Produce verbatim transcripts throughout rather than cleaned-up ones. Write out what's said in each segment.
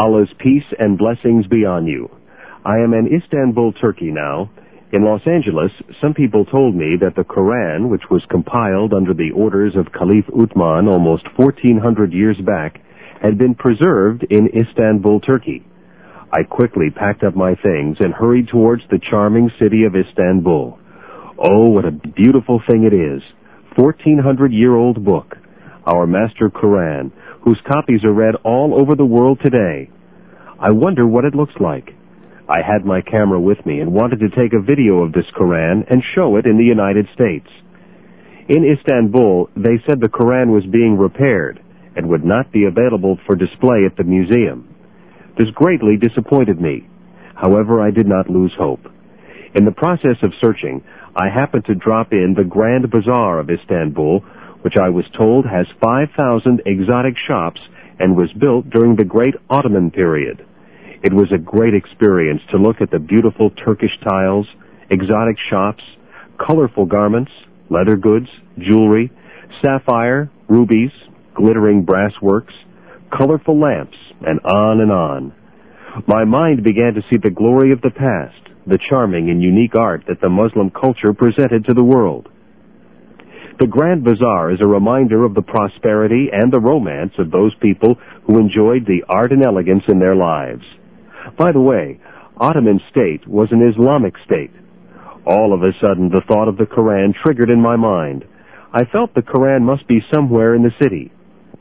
Allah's peace and blessings be on you. I am in Istanbul, Turkey now. In Los Angeles, some people told me that the Quran, which was compiled under the orders of Caliph Uthman almost fourteen hundred years back, had been preserved in Istanbul, Turkey. I quickly packed up my things and hurried towards the charming city of Istanbul. Oh, what a beautiful thing it is. fourteen hundred year old book, our Master Quran, whose copies are read all over the world today. I wonder what it looks like. I had my camera with me and wanted to take a video of this Quran and show it in the United States. In Istanbul, they said the Quran was being repaired and would not be available for display at the museum. This greatly disappointed me. However, I did not lose hope. In the process of searching, I happened to drop in the Grand Bazaar of Istanbul, which I was told has five thousand exotic shops and was built during the Great Ottoman period. It was a great experience to look at the beautiful Turkish tiles, exotic shops, colorful garments, leather goods, jewelry, sapphire, rubies, glittering brass works, colorful lamps, and on and on. My mind began to see the glory of the past, the charming and unique art that the Muslim culture presented to the world. The Grand Bazaar is a reminder of the prosperity and the romance of those people who enjoyed the art and elegance in their lives. By the way, Ottoman state was an Islamic state. All of a sudden, the thought of the Quran triggered in my mind. I felt the Quran must be somewhere in the city.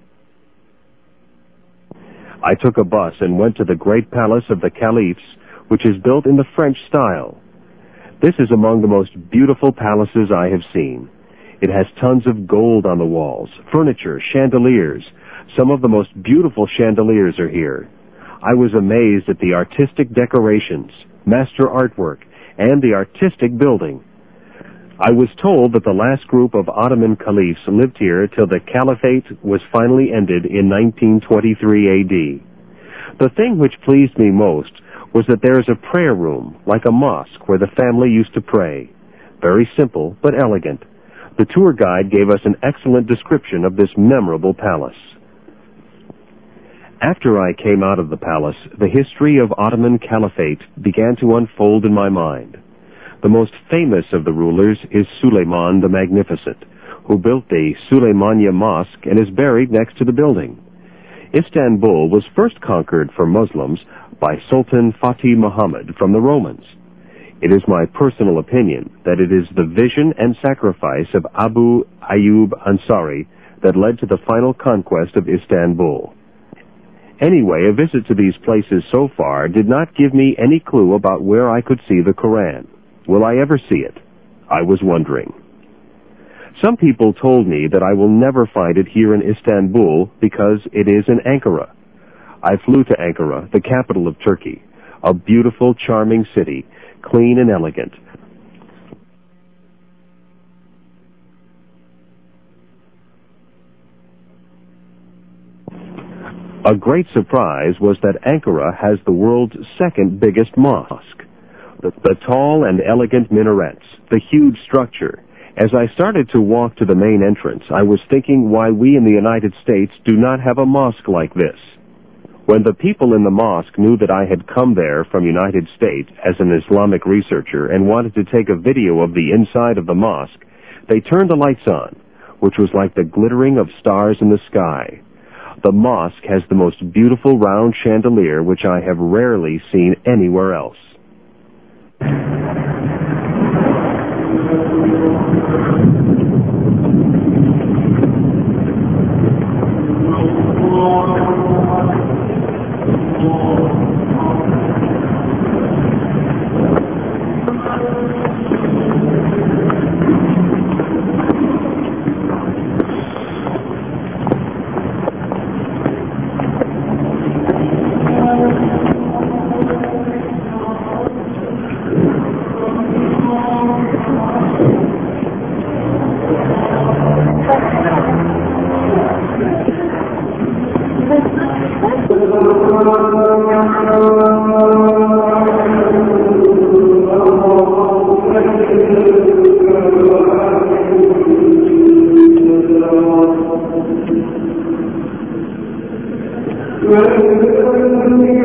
I took a bus and went to the great palace of the Caliphs, which is built in the French style. This is among the most beautiful palaces I have seen. It has tons of gold on the walls, furniture, chandeliers. Some of the most beautiful chandeliers are here. I was amazed at the artistic decorations, master artwork, and the artistic building. I was told that the last group of Ottoman caliphs lived here till the caliphate was finally ended in nineteen twenty-three A D. The thing which pleased me most was that there is a prayer room, like a mosque, where the family used to pray. Very simple, but elegant. The tour guide gave us an excellent description of this memorable palace. After I came out of the palace, the history of Ottoman Caliphate began to unfold in my mind. The most famous of the rulers is Suleiman the Magnificent, who built the Suleymaniye Mosque and is buried next to the building. Istanbul was first conquered for Muslims by Sultan Fatih Muhammad from the Romans. It is my personal opinion that it is the vision and sacrifice of Abu Ayyub Ansari that led to the final conquest of Istanbul. Anyway, a visit to these places so far did not give me any clue about where I could see the Quran. Will I ever see it? I was wondering. Some people told me that I will never find it here in Istanbul because it is in Ankara. I flew to Ankara, the capital of Turkey, a beautiful, charming city, clean and elegant. A great surprise was that Ankara has the world's second biggest mosque. The, the tall and elegant minarets, the huge structure. As I started to walk to the main entrance, I was thinking why we in the United States do not have a mosque like this. When the people in the mosque knew that I had come there from United States as an Islamic researcher and wanted to take a video of the inside of the mosque, they turned the lights on, which was like the glittering of stars in the sky. The mosque has the most beautiful round chandelier which I have rarely seen anywhere else. Well,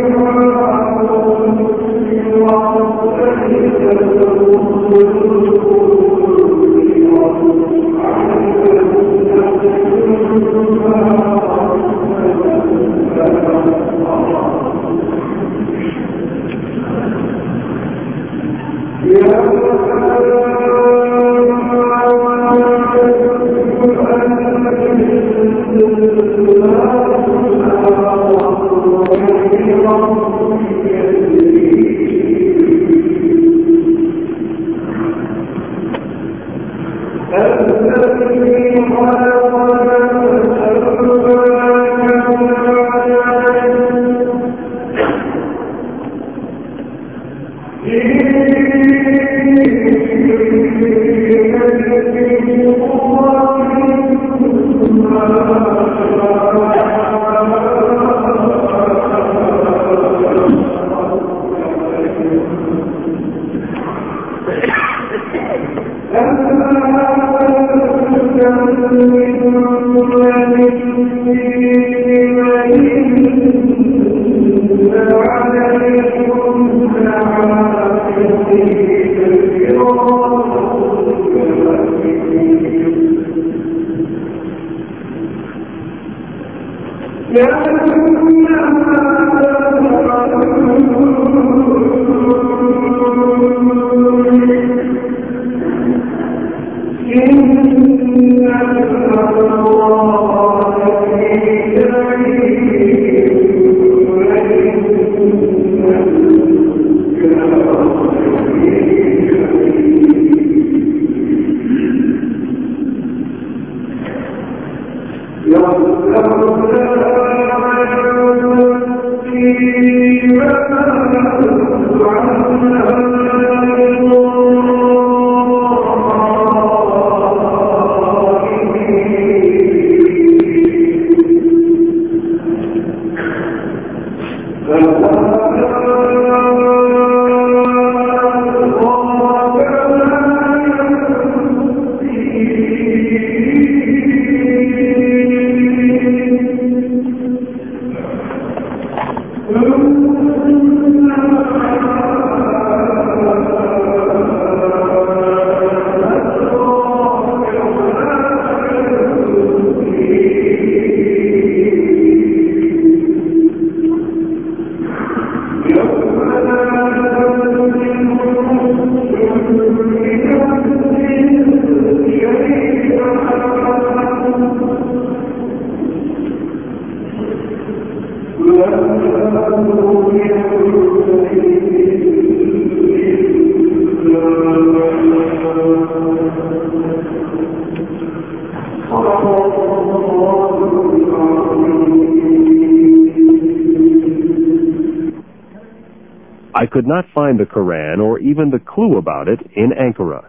I could not find the Koran or even the clue about it in Ankara.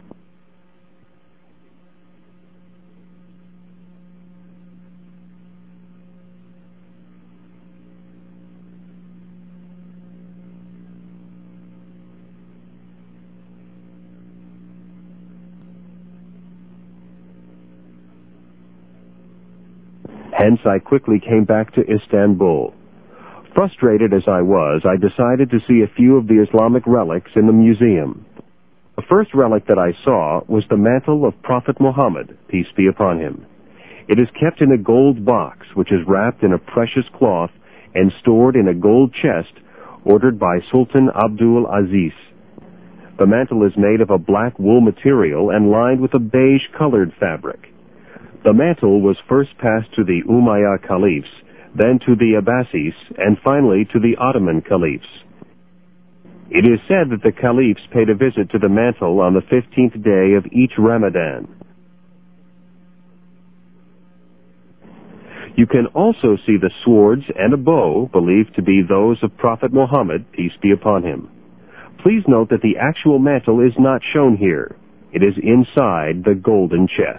Hence, I quickly came back to Istanbul. Frustrated as I was, I decided to see a few of the Islamic relics in the museum. The first relic that I saw was the mantle of Prophet Muhammad, peace be upon him. It is kept in a gold box, which is wrapped in a precious cloth and stored in a gold chest ordered by Sultan Abdul Aziz. The mantle is made of a black wool material and lined with a beige-colored fabric. The mantle was first passed to the Umayyad Caliphs, then to the Abbasis, and finally to the Ottoman Caliphs. It is said that the Caliphs paid a visit to the mantle on the fifteenth day of each Ramadan. You can also see the swords and a bow believed to be those of Prophet Muhammad, peace be upon him. Please note that the actual mantle is not shown here. It is inside the golden chest.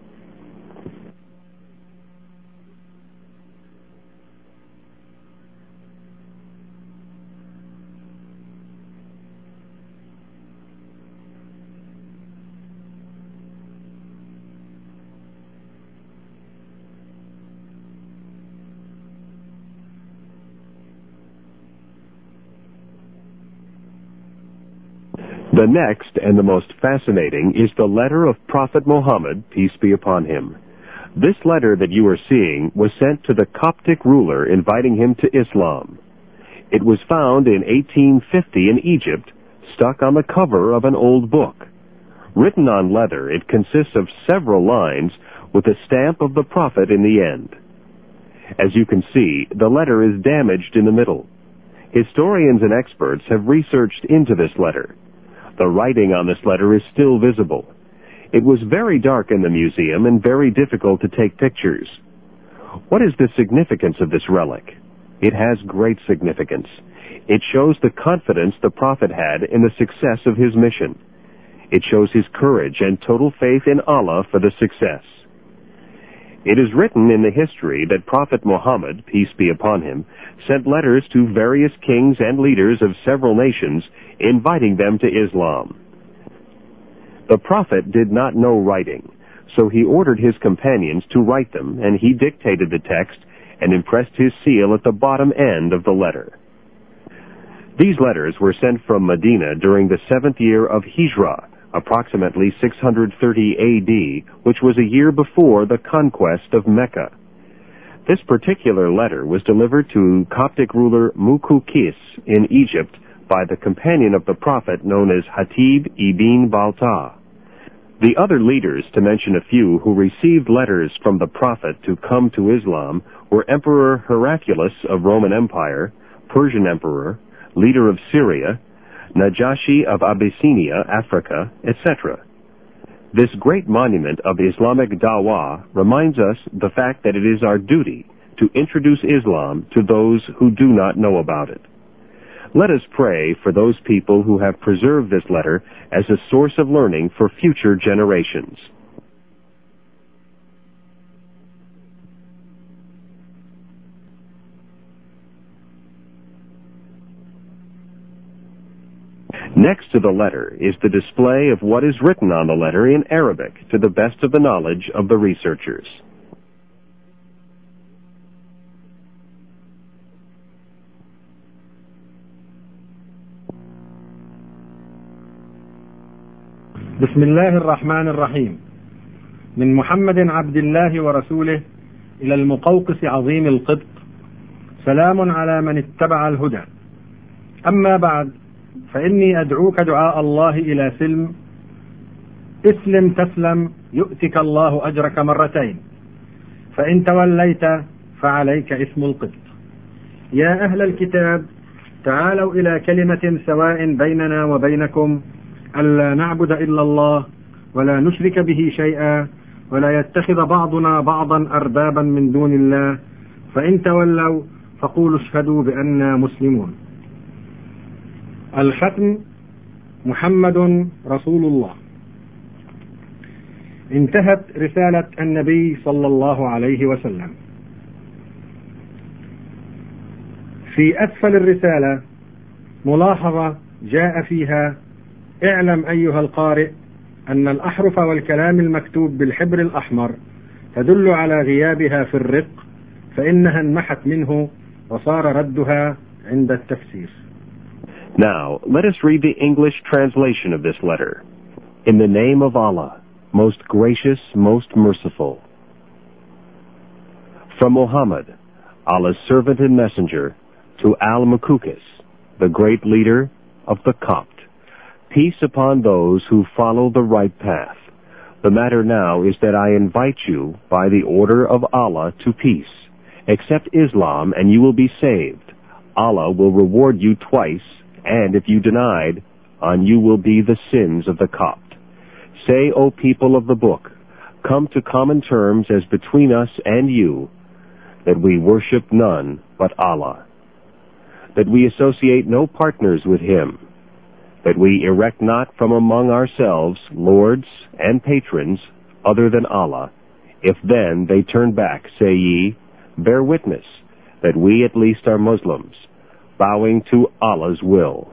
The next and the most fascinating is the letter of Prophet Muhammad, peace be upon him. This letter that you are seeing was sent to the Coptic ruler inviting him to Islam. It was found in eighteen fifty in Egypt, stuck on the cover of an old book. Written on leather, it consists of several lines with a stamp of the Prophet in the end. As you can see, the letter is damaged in the middle. Historians and experts have researched into this letter. The writing on this letter is still visible. It was very dark in the museum and very difficult to take pictures. What is the significance of this relic? It has great significance. It shows the confidence the prophet had in the success of his mission. It shows his courage and total faith in Allah for the success. It is written in the history that Prophet Muhammad, peace be upon him, sent letters to various kings and leaders of several nations, inviting them to Islam. The Prophet did not know writing, so he ordered his companions to write them, and he dictated the text and impressed his seal at the bottom end of the letter. These letters were sent from Medina during the seventh year of Hijrah, approximately six hundred thirty A D, which was a year before the conquest of Mecca. This particular letter was delivered to Coptic ruler Muqawqis in Egypt by the companion of the Prophet known as Hatib ibn Balta. The other leaders, to mention a few, who received letters from the Prophet to come to Islam were Emperor Heraclius of Roman Empire, Persian Emperor, leader of Syria, Najashi of Abyssinia, Africa, et cetera. This great monument of Islamic dawah reminds us the fact that it is our duty to introduce Islam to those who do not know about it. Let us pray for those people who have preserved this letter as a source of learning for future generations. Next to the letter is the display of what is written on the letter in Arabic to the best of the knowledge of the researchers. بسم الله الرحمن الرحيم. من محمد عبد الله ورسوله إلى المقوقس عظيم القبط، سلام على من اتبع الهدى. أما بعد، فإني أدعوك دعاء الله إلى سلم. اسلم تسلم يؤتك الله أجرك مرتين، فإن توليت فعليك اسم القبط. يا أهل الكتاب، تعالوا إلى كلمة سواء بيننا وبينكم ألا نعبد إلا الله ولا نشرك به شيئا ولا يتخذ بعضنا بعضا أربابا من دون الله، فإن تولوا فقولوا اشهدوا بأننا مسلمون. الختم: محمد رسول الله. انتهت رسالة النبي صلى الله عليه وسلم. في أسفل الرسالة ملاحظة جاء فيها: اعلم أيها القارئ أن الأحرف والكلام المكتوب بالحبر الأحمر تدل على غيابها في الرق، فإنها انمحت منه وصار ردها عند التفسير. Now, let us read the English translation of this letter. In the name of Allah, most gracious, most merciful. From Muhammad, Allah's servant and messenger, to Al-Muqawqis, the great leader of the Copt. Peace upon those who follow the right path. The matter now is that I invite you, by the order of Allah, to peace. Accept Islam and you will be saved. Allah will reward you twice, and if you denied, on you will be the sins of the Copt. Say, O people of the book, come to common terms as between us and you, that we worship none but Allah, that we associate no partners with Him, that we erect not from among ourselves lords and patrons other than Allah. If then they turn back, say ye, bear witness that we at least are Muslims, bowing to Allah's will.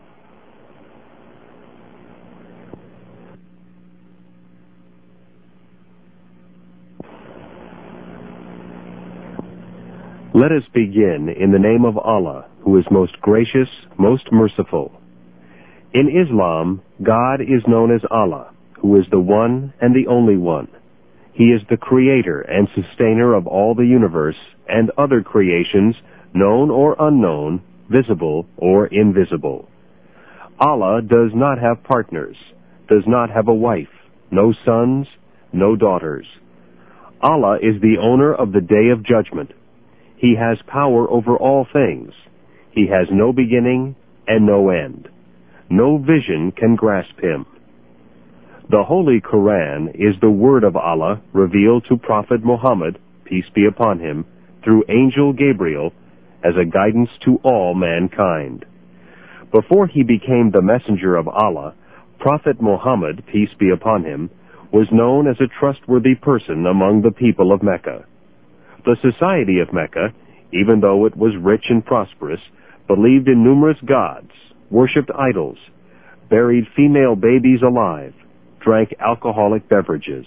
Let us begin in the name of Allah, who is most gracious, most merciful. In Islam, God is known as Allah, who is the one and the only one. He is the creator and sustainer of all the universe and other creations, known or unknown, visible or invisible. Allah does not have partners, does not have a wife, no sons, no daughters. Allah is the owner of the Day of Judgment. He has power over all things. He has no beginning and no end. No vision can grasp Him. The Holy Quran is the word of Allah revealed to Prophet Muhammad, peace be upon him, through Angel Gabriel as a guidance to all mankind. Before he became the messenger of Allah, Prophet Muhammad, peace be upon him, was known as a trustworthy person among the people of Mecca. The society of Mecca, even though it was rich and prosperous, believed in numerous gods, worshipped idols, buried female babies alive, drank alcoholic beverages.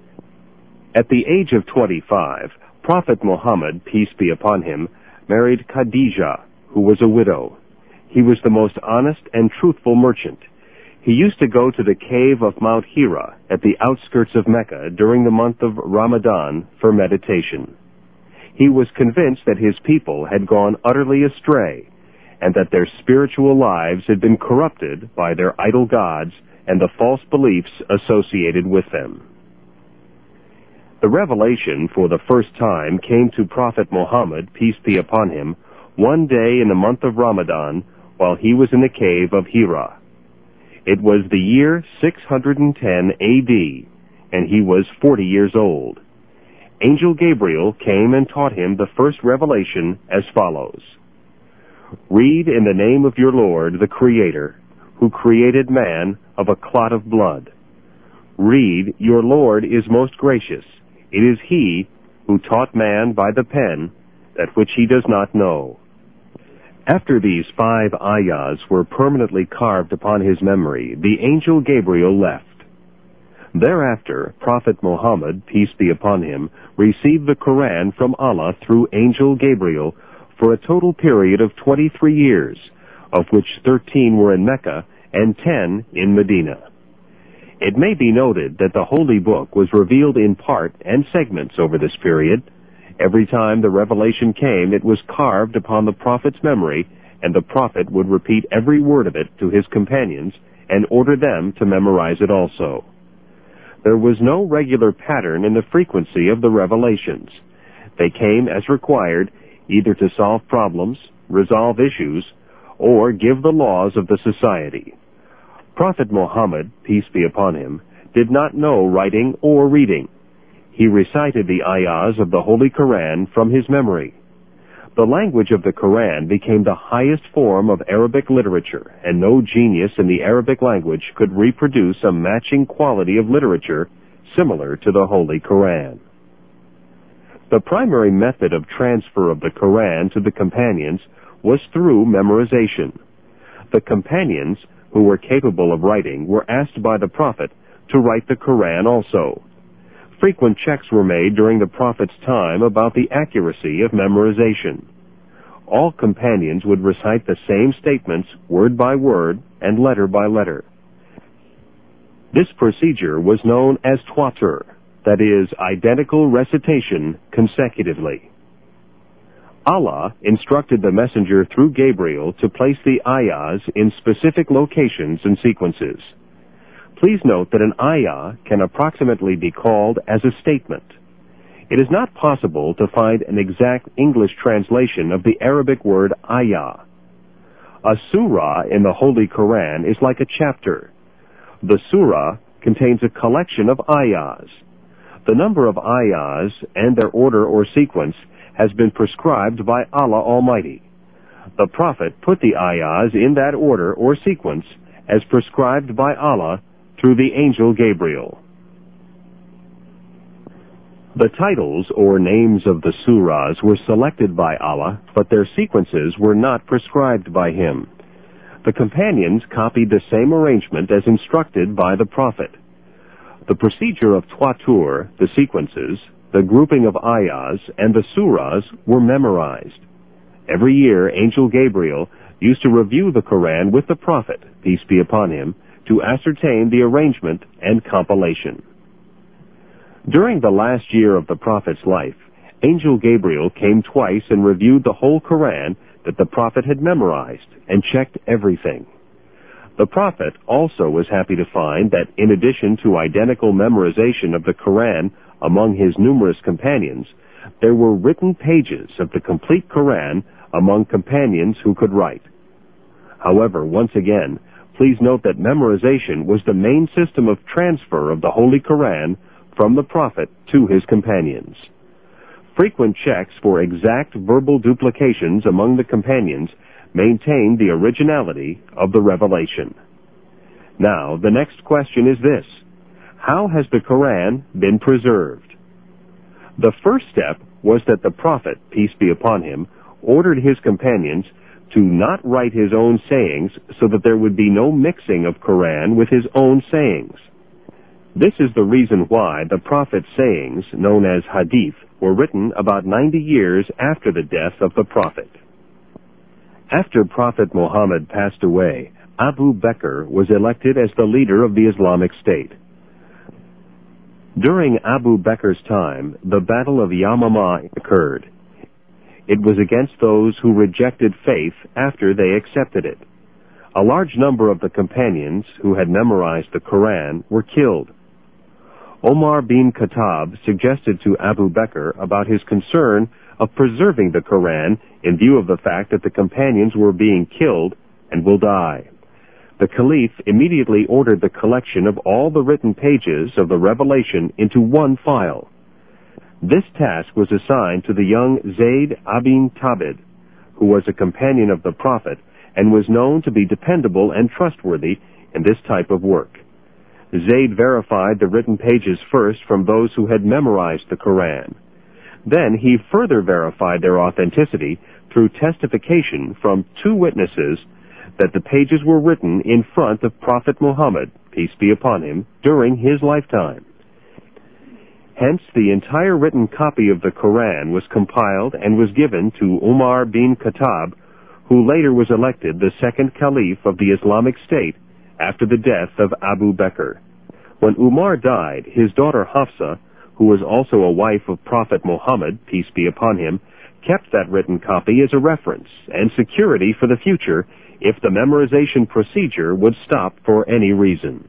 At the age of twenty-five, Prophet Muhammad, peace be upon him, married Khadijah, who was a widow. He was the most honest and truthful merchant. He used to go to the cave of Mount Hira at the outskirts of Mecca during the month of Ramadan for meditation. He was convinced that his people had gone utterly astray and that their spiritual lives had been corrupted by their idol gods and the false beliefs associated with them. The revelation for the first time came to Prophet Muhammad, peace be upon him, one day in the month of Ramadan while he was in the cave of Hira. It was the year six hundred ten A D, and he was forty years old. Angel Gabriel came and taught him the first revelation as follows. Read in the name of your Lord, the Creator, who created man of a clot of blood. Read, your Lord is most gracious. It is he who taught man by the pen that which he does not know. After these five ayahs were permanently carved upon his memory, the angel Gabriel left. Thereafter, Prophet Muhammad, peace be upon him, received the Quran from Allah through angel Gabriel for a total period of twenty-three years, of which thirteen were in Mecca and ten in Medina. It may be noted that the Holy Book was revealed in part and segments over this period. Every time the revelation came, it was carved upon the Prophet's memory, and the Prophet would repeat every word of it to his companions and order them to memorize it also. There was no regular pattern in the frequency of the revelations. They came as required, either to solve problems, resolve issues, or give the laws of the society. Prophet Muhammad, peace be upon him, did not know writing or reading. He recited the ayahs of the Holy Quran from his memory. The language of the Quran became the highest form of Arabic literature, and no genius in the Arabic language could reproduce a matching quality of literature similar to the Holy Quran. The primary method of transfer of the Quran to the companions was through memorization. The companions, who were capable of writing, were asked by the Prophet to write the Quran also. Frequent checks were made during the Prophet's time about the accuracy of memorization. All companions would recite the same statements word by word and letter by letter. This procedure was known as twatur, that is, identical recitation consecutively. Allah instructed the messenger through Gabriel to place the ayahs in specific locations and sequences. Please note that an ayah can approximately be called as a statement. It is not possible to find an exact English translation of the Arabic word ayah. A surah in the Holy Quran is like a chapter. The surah contains a collection of ayahs. The number of ayahs and their order or sequence has been prescribed by Allah Almighty. The Prophet put the ayahs in that order or sequence as prescribed by Allah through the angel Gabriel. The titles or names of the surahs were selected by Allah, but their sequences were not prescribed by him. The companions copied the same arrangement as instructed by the Prophet. The procedure of twatur, the sequences, the grouping of ayahs, and the surahs were memorized. Every year, Angel Gabriel used to review the Quran with the Prophet, peace be upon him, to ascertain the arrangement and compilation. During the last year of the Prophet's life, Angel Gabriel came twice and reviewed the whole Quran that the Prophet had memorized and checked everything. The Prophet also was happy to find that in addition to identical memorization of the Quran among his numerous companions, there were written pages of the complete Quran among companions who could write. However, once again, Please note that memorization was the main system of transfer of the Holy Quran from the Prophet to his companions. Frequent checks for exact verbal duplications among the companions maintained the originality of the revelation. Now, the next question is this: how has the Quran been preserved? The first step was that the Prophet, peace be upon him, ordered his companions to not write his own sayings so that there would be no mixing of Quran with his own sayings. This is the reason why the Prophet's sayings, known as hadith, were written about ninety years after the death of the Prophet. After Prophet Muhammad passed away, Abu Bakr was elected as the leader of the Islamic State. During Abu Bakr's time, the Battle of Yamama occurred. It was against those who rejected faith after they accepted it. A large number of the companions who had memorized the Quran were killed. Omar bin Khattab suggested to Abu Bakr about his concern of preserving the Quran in view of the fact that the companions were being killed and will die. The Caliph immediately ordered the collection of all the written pages of the Revelation into one file. This task was assigned to the young Zayd ibn Thabit, who was a companion of the Prophet and was known to be dependable and trustworthy in this type of work. Zayd verified the written pages first from those who had memorized the Quran. Then he further verified their authenticity through testification from two witnesses that the pages were written in front of Prophet Muhammad, peace be upon him, during his lifetime. Hence, the entire written copy of the Quran was compiled and was given to Umar bin Khattab, who later was elected the second Caliph of the Islamic State after the death of Abu Bakr. When Umar died, his daughter Hafsa, who was also a wife of Prophet Muhammad, peace be upon him, kept that written copy as a reference and security for the future if the memorization procedure would stop for any reason.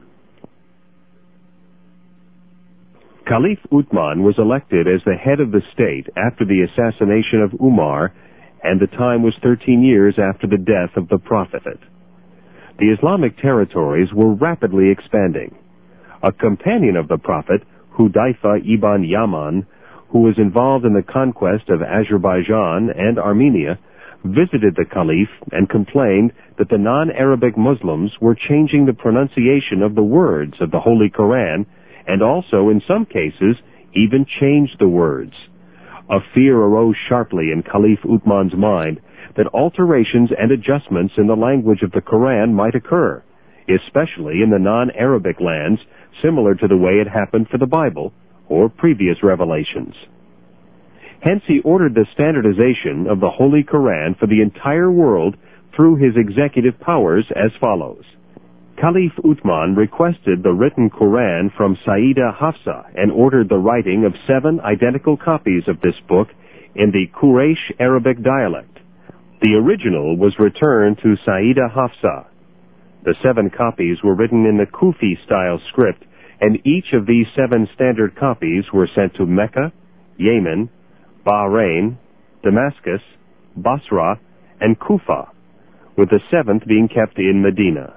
Caliph Uthman was elected as the head of the state after the assassination of Umar, and the time was thirteen years after the death of the Prophet. The Islamic territories were rapidly expanding. A companion of the Prophet, Hudayfa ibn Yaman, who was involved in the conquest of Azerbaijan and Armenia, visited the Caliph and complained that the non-Arabic Muslims were changing the pronunciation of the words of the Holy Quran, and also, in some cases, even changed the words. A fear arose sharply in Caliph Uthman's mind that alterations and adjustments in the language of the Quran might occur, especially in the non-Arabic lands, similar to the way it happened for the Bible or previous revelations. Hence, he ordered the standardization of the Holy Quran for the entire world through his executive powers as follows. Caliph Uthman requested the written Quran from Sayyida Hafsa and ordered the writing of seven identical copies of this book in the Quraysh Arabic dialect. The original was returned to Sayyida Hafsa. The seven copies were written in the Kufi-style script, and each of these seven standard copies were sent to Mecca, Yemen, Bahrain, Damascus, Basra, and Kufa, with the seventh being kept in Medina.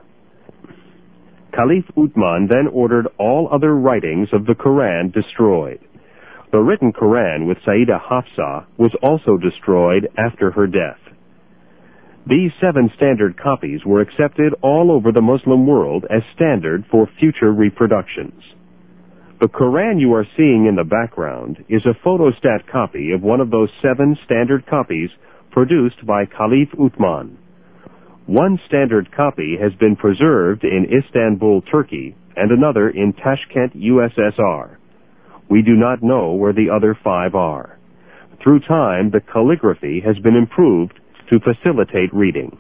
Caliph Uthman then ordered all other writings of the Quran destroyed. The written Quran with Sayyida Hafsa was also destroyed after her death. These seven standard copies were accepted all over the Muslim world as standard for future reproductions. The Quran you are seeing in the background is a photostat copy of one of those seven standard copies produced by Caliph Uthman. One standard copy has been preserved in Istanbul, Turkey, and another in Tashkent, U S S R. We do not know where the other five are. Through time, the calligraphy has been improved to facilitate reading.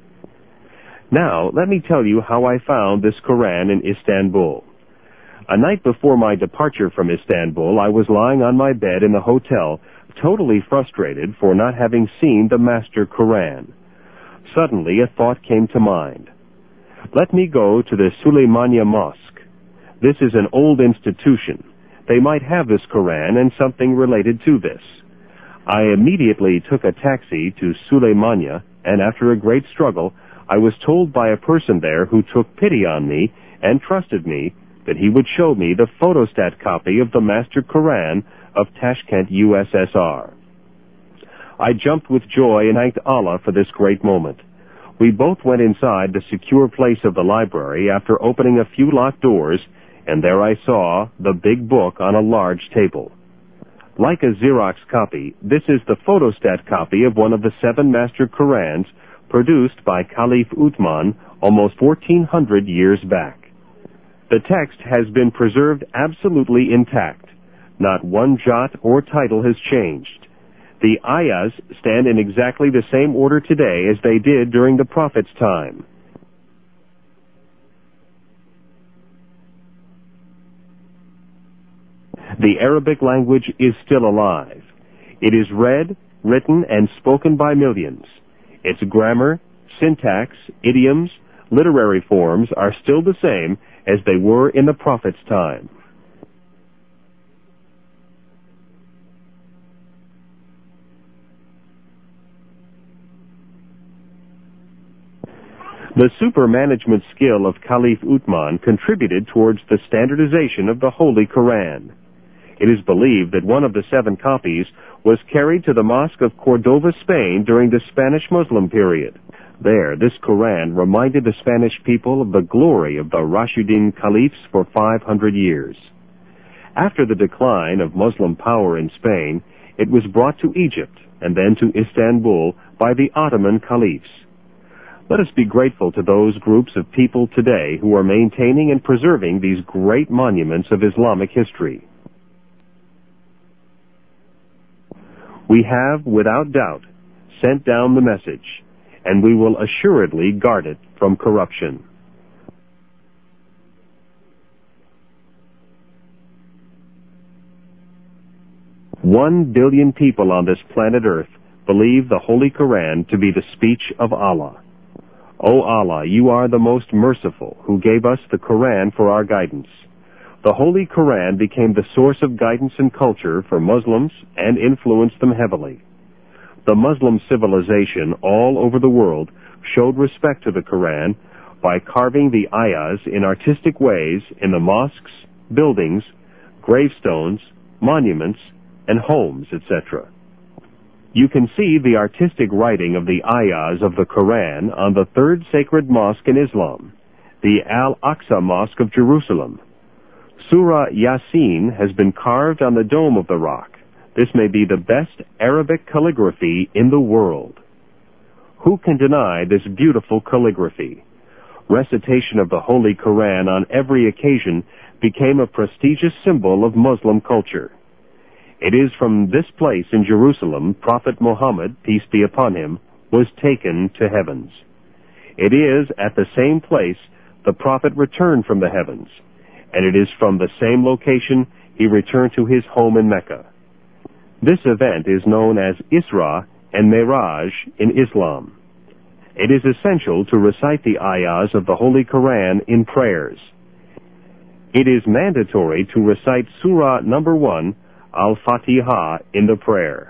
Now, let me tell you how I found this Quran in Istanbul. A night before my departure from Istanbul, I was lying on my bed in the hotel, totally frustrated for not having seen the Master Quran. Suddenly, a thought came to mind. Let me go to the Suleymaniye Mosque. This is an old institution. They might have this Quran and something related to this. I immediately took a taxi to Suleymaniye, and after a great struggle, I was told by a person there who took pity on me and trusted me that he would show me the photostat copy of the Master Quran of Tashkent, U S S R. I jumped with joy and thanked Allah for this great moment. We both went inside the secure place of the library after opening a few locked doors, and there I saw the big book on a large table. Like a Xerox copy, this is the photostat copy of one of the seven Master Qurans produced by Caliph Uthman almost fourteen hundred years back. The text has been preserved absolutely intact. Not one jot or title has changed. The ayahs stand in exactly the same order today as they did during the Prophet's time. The Arabic language is still alive. It is read, written, and spoken by millions. Its grammar, syntax, idioms, literary forms are still the same as they were in the Prophet's time. The super management skill of Caliph Uthman contributed towards the standardization of the Holy Quran. It is believed that one of the seven copies was carried to the Mosque of Cordova, Spain during the Spanish Muslim period. There, this Quran reminded the Spanish people of the glory of the Rashidun Caliphs for five hundred years. After the decline of Muslim power in Spain, it was brought to Egypt and then to Istanbul by the Ottoman Caliphs. Let us be grateful to those groups of people today who are maintaining and preserving these great monuments of Islamic history. We have, without doubt, sent down the message, and we will assuredly guard it from corruption. One billion people on this planet Earth believe the Holy Quran to be the speech of Allah. O Allah, you are the most merciful, who gave us the Quran for our guidance. The Holy Quran became the source of guidance and culture for Muslims and influenced them heavily. The Muslim civilization all over the world showed respect to the Quran by carving the ayahs in artistic ways in the mosques, buildings, gravestones, monuments, and homes, et cetera. You can see the artistic writing of the ayahs of the Quran on the third sacred mosque in Islam, the Al-Aqsa Mosque of Jerusalem. Surah Yasin has been carved on the dome of the rock. This may be the best Arabic calligraphy in the world. Who can deny this beautiful calligraphy? Recitation of the Holy Quran on every occasion became a prestigious symbol of Muslim culture. It is from this place in Jerusalem Prophet Muhammad, peace be upon him, was taken to heavens. It is at the same place the Prophet returned from the heavens, and it is from the same location he returned to his home in Mecca. This event is known as Isra and Miraj in Islam. It is essential to recite the ayahs of the Holy Quran in prayers. It is mandatory to recite Surah number one, Al-Fatiha, in the prayer.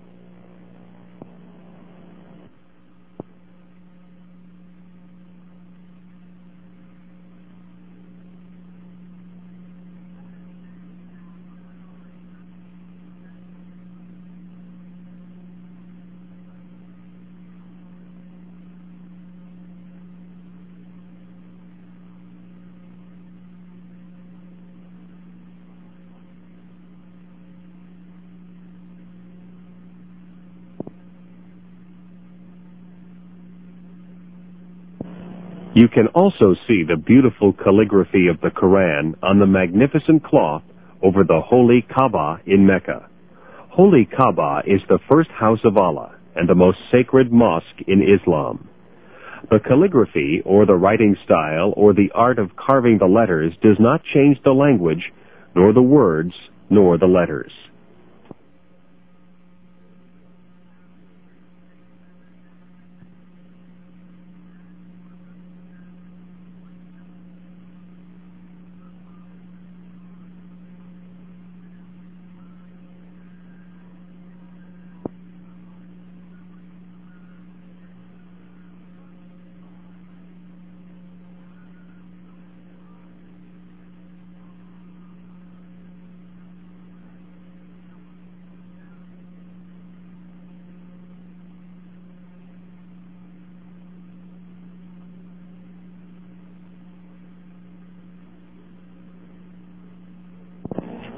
You can also see the beautiful calligraphy of the Quran on the magnificent cloth over the Holy Kaaba in Mecca. Holy Kaaba is the first house of Allah and the most sacred mosque in Islam. The calligraphy, or the writing style, or the art of carving the letters does not change the language, nor the words, nor the letters.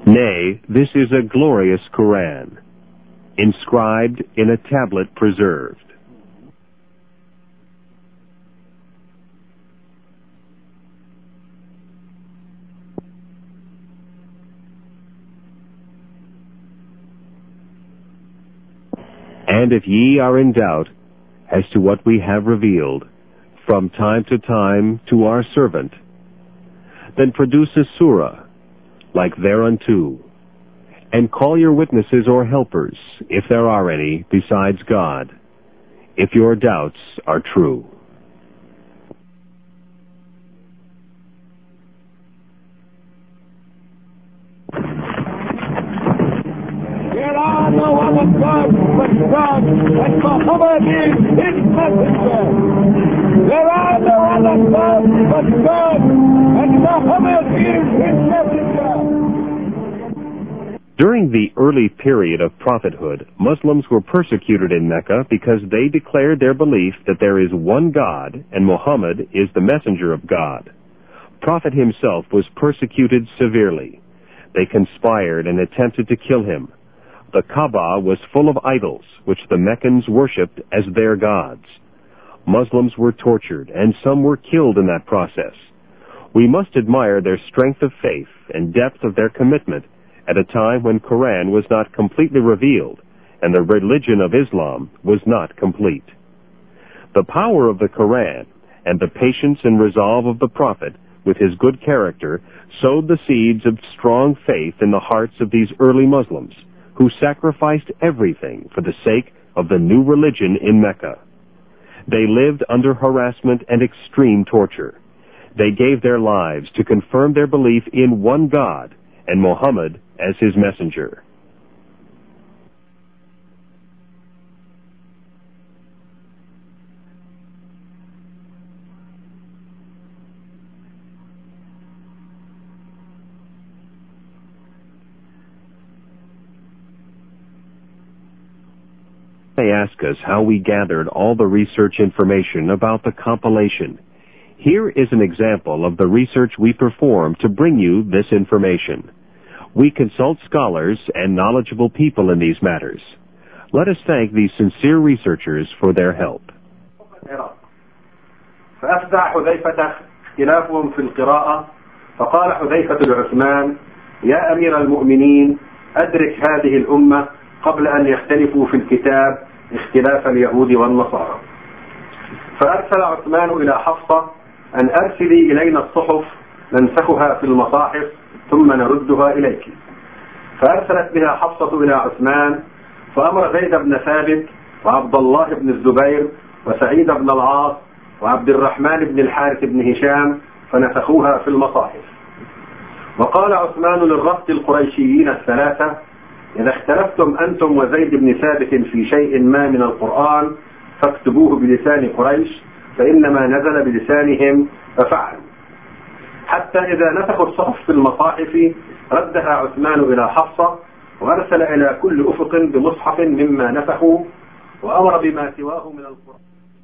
Nay, this is a glorious Quran, inscribed in a tablet preserved. And if ye are in doubt as to what we have revealed from time to time to our servant, then produce a surah like thereunto, and call your witnesses or helpers, if there are any, besides God, if your doubts are true. There are no other gods but God, and Muhammad is his messenger. There are no other gods but God, and Muhammad is his messenger. During the early period of prophethood, Muslims were persecuted in Mecca because they declared their belief that there is one God and Muhammad is the messenger of God. Prophet himself was persecuted severely. They conspired and attempted to kill him. The Kaaba was full of idols, which the Meccans worshipped as their gods. Muslims were tortured, and some were killed in that process. We must admire their strength of faith and depth of their commitment at a time when Quran was not completely revealed and the religion of Islam was not complete. The power of the Quran and the patience and resolve of the Prophet with his good character sowed the seeds of strong faith in the hearts of these early Muslims, who sacrificed everything for the sake of the new religion in Mecca. They lived under harassment and extreme torture. They gave their lives to confirm their belief in one God and Muhammad as his messenger. They ask us how we gathered all the research information about the compilation. Here is an example of the research we performed to bring you this information. We consult scholars and knowledgeable people in these matters. Let us thank these sincere researchers for their help. فأفزع حذيفة اختلافهم في القراءة، فقال حذيفة لعثمان: يا أمير المؤمنين، أدرك هذه الأمة قبل أن يختلفوا في الكتاب اختلاف اليهود والنصارى. فأرسل عثمان إلى حفصة أن أرسلي إلينا الصحف ننسخها في المصاحف ثم نردها إليك. فأرسلت بها حفصة إلى عثمان، فأمر زيد بن ثابت وعبد الله بن الزبير وسعيد بن العاص وعبد الرحمن بن الحارث بن هشام فنسخوها في المصاحف. وقال عثمان للرهط القريشيين الثلاثة: إذا اختلفتم أنتم وزيد بن ثابت في شيء ما من القرآن فاكتبوه بلسان قريش، فإنما نزل بلسانهم ففعلوا. حتى إذا نسخوا الصحف في المصاحف ردها عثمان إلى حفصة، وأرسل إلى كل أفق بمصحف مما نسخوا، وأمر بما سواه من القرآن.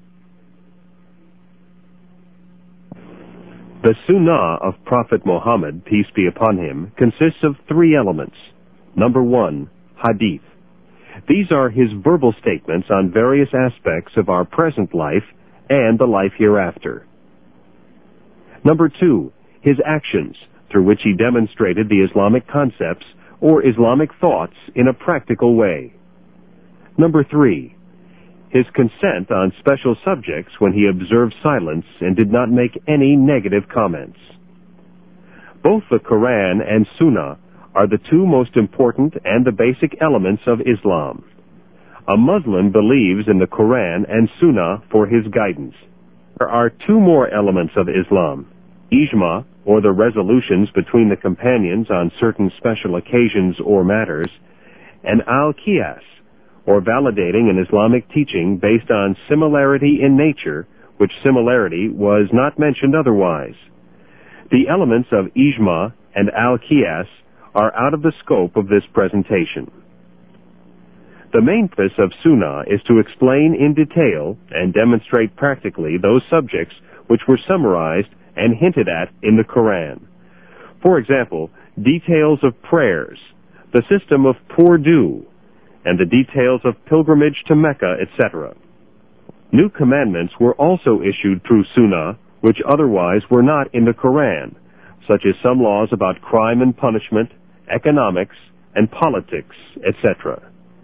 The Sunnah of Prophet Muhammad, peace be upon him, consists of three elements. Number one, Hadith. These are his verbal statements on various aspects of our present life and the life hereafter. Number two, his actions, through which he demonstrated the Islamic concepts or Islamic thoughts in a practical way. Number three, his consent on special subjects when he observed silence and did not make any negative comments. Both the Quran and Sunnah are the two most important and the basic elements of Islam. A Muslim believes in the Quran and Sunnah for his guidance. There are two more elements of Islam: Ijma, or the resolutions between the companions on certain special occasions or matters, and Al-Qiyas, or validating an Islamic teaching based on similarity in nature, which similarity was not mentioned otherwise. The elements of Ijma and Al-Qiyas are out of the scope of this presentation. The main purpose of Sunnah is to explain in detail and demonstrate practically those subjects which were summarized and hinted at in the Quran. For example, details of prayers, the system of poor due, and the details of pilgrimage to Mecca, et cetera. New commandments were also issued through Sunnah, which otherwise were not in the Quran, such as some laws about crime and punishment, economics, and politics, et cetera.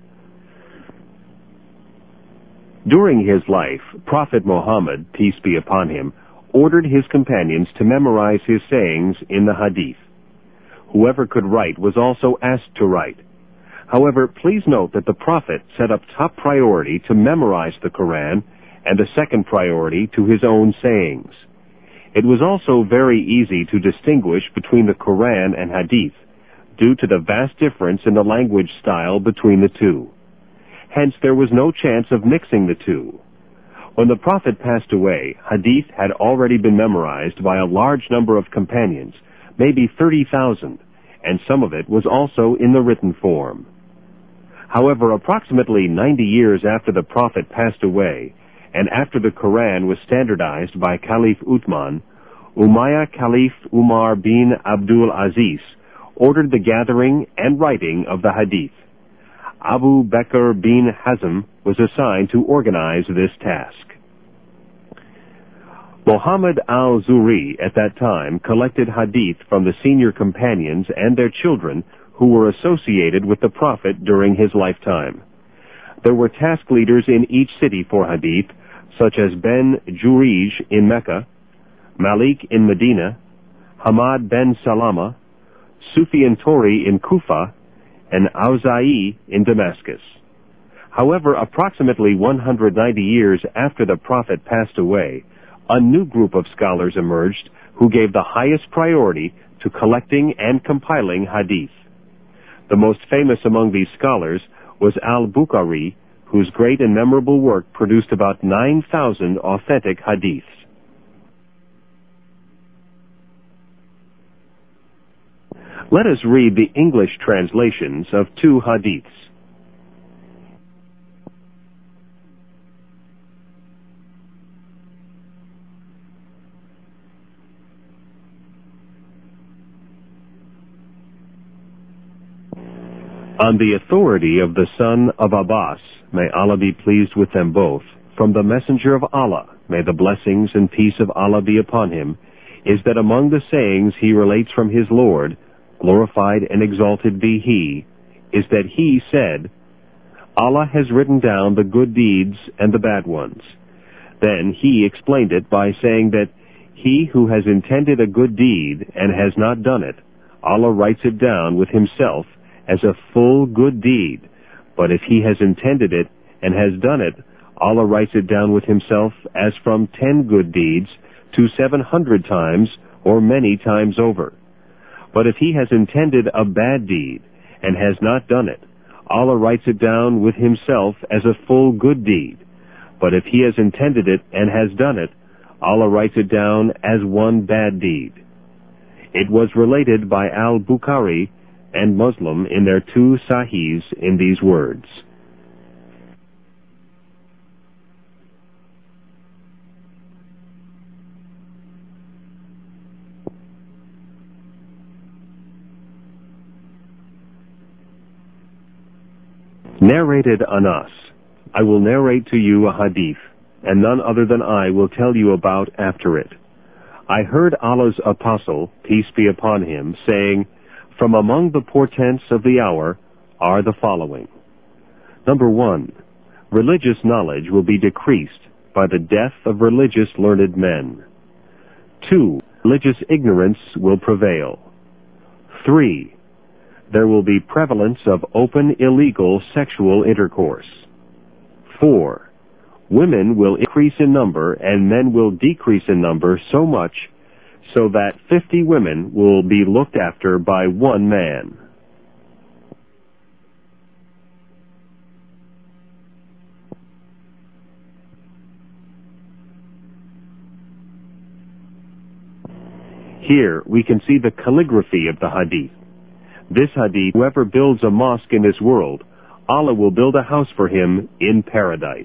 During his life, Prophet Muhammad, peace be upon him, ordered his companions to memorize his sayings in the Hadith. Whoever could write was also asked to write. However, please note that the Prophet set up top priority to memorize the Quran and a second priority to his own sayings. It was also very easy to distinguish between the Quran and Hadith due to the vast difference in the language style between the two. Hence, there was no chance of mixing the two. When the Prophet passed away, Hadith had already been memorized by a large number of companions, maybe thirty thousand, and some of it was also in the written form. However, approximately ninety years after the Prophet passed away, and after the Quran was standardized by Caliph Uthman, Umayyad Caliph Umar bin Abdul Aziz ordered the gathering and writing of the Hadith. Abu Bakr bin Hazm was assigned to organize this task. Muhammad al-Zuri at that time collected Hadith from the senior companions and their children who were associated with the Prophet during his lifetime. There were task leaders in each city for Hadith, such as Ben Jurij in Mecca, Malik in Medina, Hamad ben Salama, Sufyan Tori in Kufa, and Auza'i in Damascus. However, approximately one hundred ninety years after the Prophet passed away, a new group of scholars emerged who gave the highest priority to collecting and compiling Hadith. The most famous among these scholars was al-Bukhari, whose great and memorable work produced about nine thousand authentic Hadiths. Let us read the English translations of two Hadiths. On the authority of the son of Abbas, may Allah be pleased with them both, from the Messenger of Allah, may the blessings and peace of Allah be upon him, is that among the sayings he relates from his Lord, glorified and exalted be he, is that he said, Allah has written down the good deeds and the bad ones. Then he explained it by saying that he who has intended a good deed and has not done it, Allah writes it down with himself as a full good deed, but if he has intended it and has done it, Allah writes it down with himself as from ten good deeds to seven hundred times or many times over. But if he has intended a bad deed and has not done it, Allah writes it down with himself as a full good deed. But if he has intended it and has done it, Allah writes it down as one bad deed. It was related by al-Bukhari and Muslim in their two Sahihs in these words. Narrated Anas, I will narrate to you a hadith, and none other than I will tell you about after it. I heard Allah's apostle, peace be upon him, saying, from among the portents of the hour are the following. Number one, religious knowledge will be decreased by the death of religious learned men. Two, religious ignorance will prevail. Three, there will be prevalence of open illegal sexual intercourse. Four, women will increase in number and men will decrease in number so much so that fifty women will be looked after by one man. Here we can see the calligraphy of the hadith. This hadith, whoever builds a mosque in this world, Allah will build a house for him in paradise.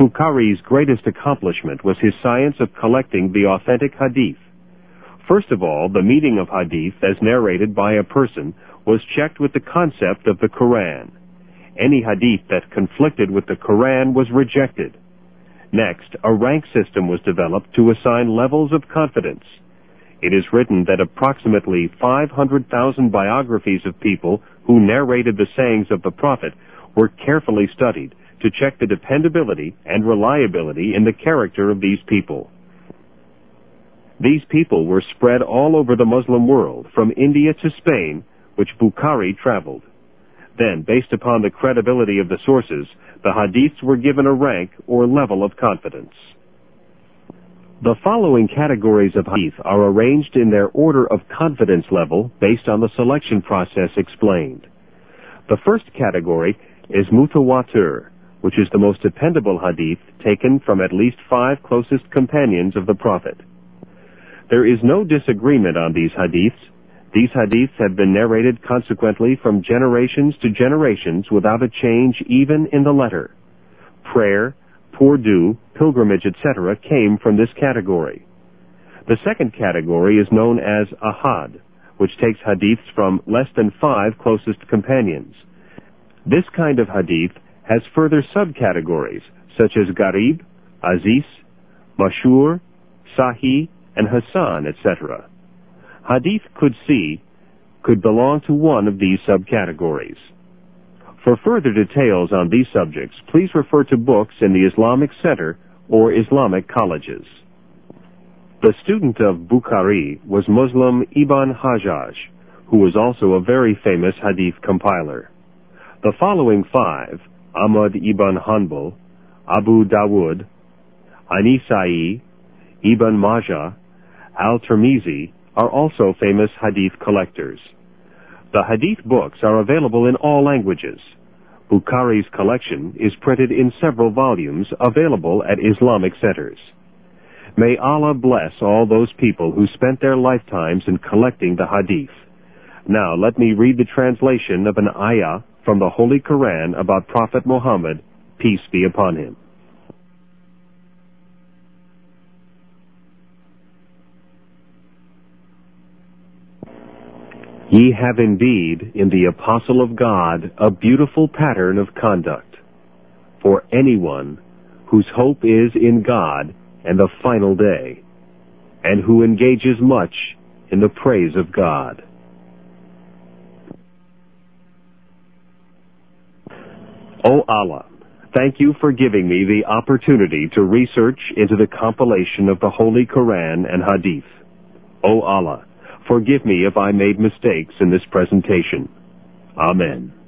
Bukhari's greatest accomplishment was his science of collecting the authentic hadith. First of all, the meaning of hadith as narrated by a person was checked with the concept of the Quran. Any hadith that conflicted with the Quran was rejected. Next, a rank system was developed to assign levels of confidence. It is written that approximately five hundred thousand biographies of people who narrated the sayings of the Prophet were carefully studied to check the dependability and reliability in the character of these people. These people were spread all over the Muslim world, from India to Spain, which Bukhari traveled. Then, based upon the credibility of the sources, the hadiths were given a rank or level of confidence. The following categories of hadith are arranged in their order of confidence level based on the selection process explained. The first category is mutawatir, which is the most dependable hadith taken from at least five closest companions of the Prophet. There is no disagreement on these hadiths. These hadiths have been narrated consequently from generations to generations without a change even in the letter. Prayer, pourdu, pilgrimage, et cetera came from this category. The second category is known as ahad, which takes hadiths from less than five closest companions. This kind of hadith has further subcategories such as garib, aziz, mashur, sahih, and hasan, et cetera. Hadith Qudsi could belong to one of these subcategories. For further details on these subjects, please refer to books in the Islamic Center or Islamic colleges. The student of Bukhari was Muslim Ibn Hajjaj, who was also a very famous hadith compiler. The following five, Ahmad ibn Hanbal, Abu Dawud, Anisai, Ibn Majah, Al-Tirmizi, are also famous hadith collectors. The hadith books are available in all languages. Bukhari's collection is printed in several volumes available at Islamic centers. May Allah bless all those people who spent their lifetimes in collecting the hadith. Now let me read the translation of an ayah from the Holy Quran about Prophet Muhammad, peace be upon him. Ye have indeed in the Apostle of God a beautiful pattern of conduct for anyone whose hope is in God and the final day, and who engages much in the praise of God. O Allah, thank you for giving me the opportunity to research into the compilation of the Holy Quran and Hadith. O Allah, forgive me if I made mistakes in this presentation. Amen.